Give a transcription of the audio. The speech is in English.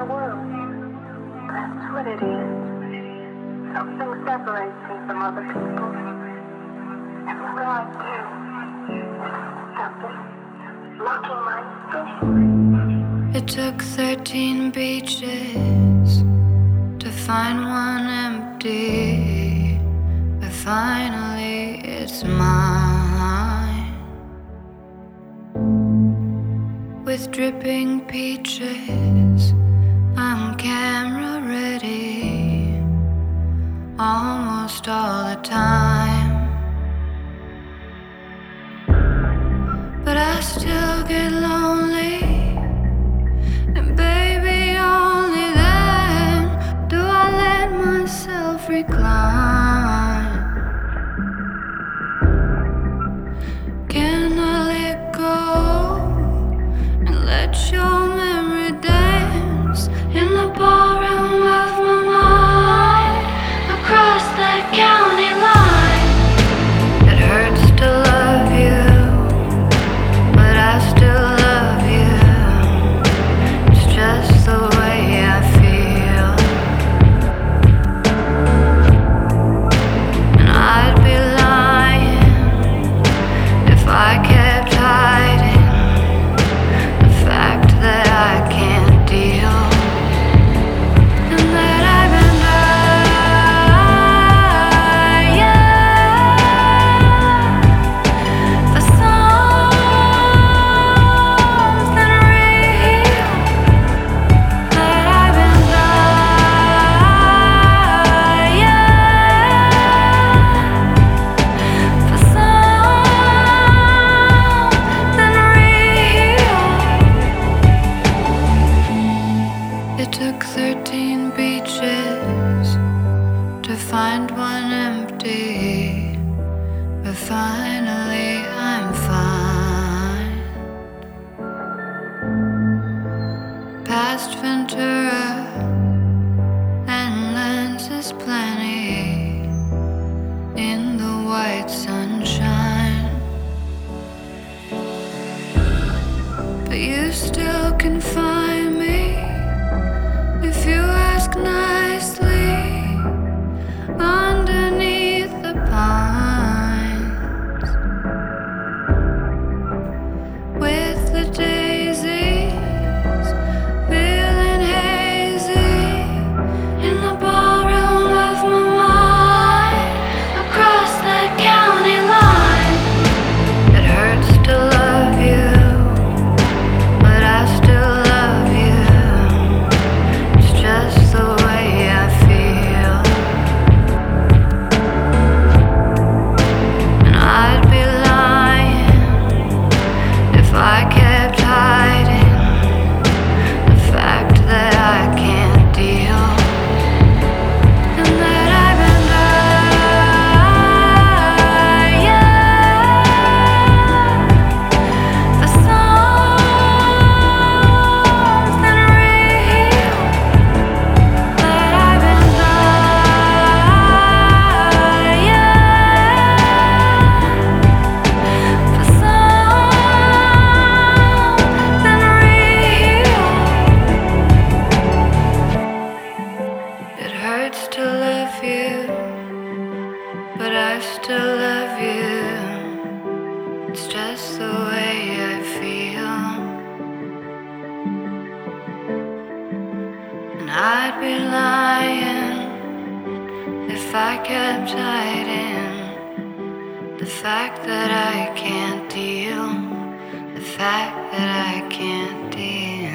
world. That's what it is. Something separates me from other people. Everywhere I do, something blocking my escape. It took 13 beaches to find one empty, but finally it's mine. With dripping peaches, I'm camera ready almost all the time. But I still get lonely, and baby, only then do I let myself recline. Can I let go and let your memory dance in the ballroom of my mind, across that county line? It hurts to love you, but I still love you. It's just the way I feel. And I'd be lying if I kept hiding the fact that I can't deal, and that I've been dying for something real, that I've been dying for something real. It took 13 beaches to find one empty, but finally I'm fine. Past Ventura and lenses plenty in the white sunshine, but you still can find me if you ask nicely underneath the pines, with the daisies feeling hazy in the ballroom of my mind, across that county line. It hurts to love you, but I still love you. It's just the way I feel. And I'd be lying if I kept hiding the fact that I can't deal, and that I've been dying for something real, that I've been dying for something real. It hurts to love you, but I still love you. It's just the way I feel. And I'd be lying if I kept hiding the fact that I can't deal, the fact that I can't deal.